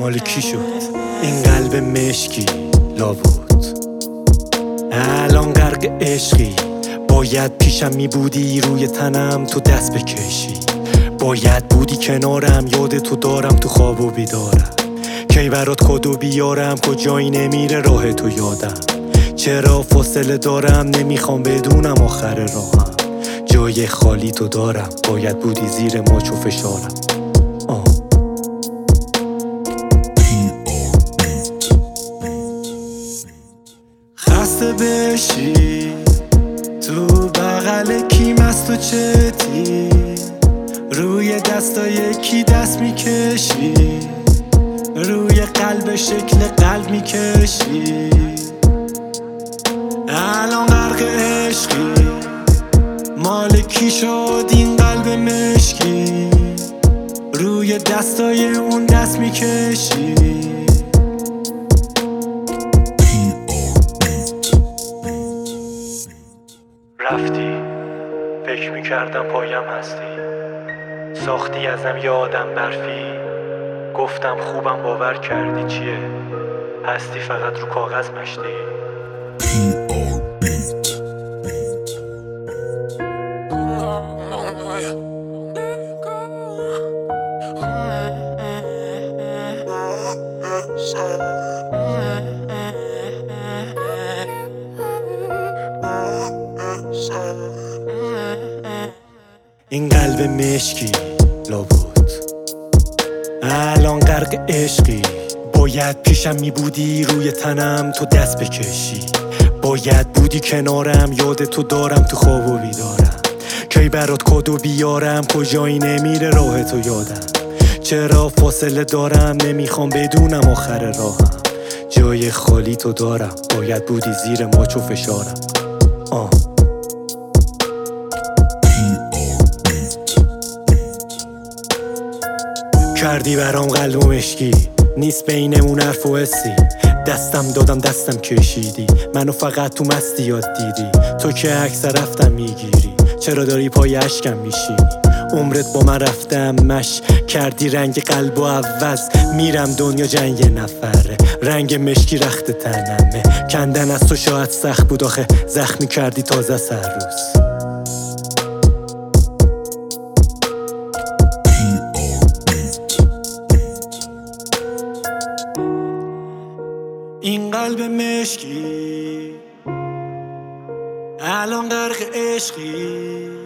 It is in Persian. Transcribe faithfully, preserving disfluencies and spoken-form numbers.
مال کی شد این قلب مشکی لابود؟ الان غرق عشقی، باید پیشم می بودی روی تنم تو دست بکشی، باید بودی کنارم یاد تو دارم تو خواب و بیدارم، کی برات کدو بیارم کجایی نمیره راه تو یادم، چرا فاصله دارم نمیخوام بدونم آخر راهم، جای خالی تو دارم باید بودی زیر ماچ و فشارم. آه. خسته بشی تو بغل کی مست و چتی، روی دستا یکی دست میکشی، روی قلب شکل قلب میکشی، الان غرق عشقی، مال کی شد این قلب مشکی، روی دستای اون دست میکشی. رفتی فکر میکردم پایم هستی، ساختی ازم یه آدم برفی، گفتم خوبم باور کردی چیه هستی فقط رو کاغذ مشتی. این قلب مشکی لابود الان غرق عشقی، باید پیشم می بودی روی تنم تو دست بکشی، باید بودی کنارم یاد تو دارم تو خواب و بیدارم، کی برات کدو بیارم کجایی نمیره راه تو یادم، چرا فاصله دارم نمیخوام بدونم آخر راهم، جای خالی تو دارم باید بودی زیر ماچ و فشارم. آه. کردی برام قلب و مشکی، نیست بینمون حرف و حسی، دستم دادم دستم کشیدی، منو فقط تو مستی یاد دیدی، تو که عکس رفتم میگیری چرا داری پای اشکم میشینی، عمرت با من رفتم مش کردی رنگ قلب و عوض، میرم دنیا جنگ نفره رنگ مشکی رخت تنمه، کندن از تو شاید سخت بود آخه زخمی کردی تازه سر روز. این قلب مشکی الان غرق عشقی،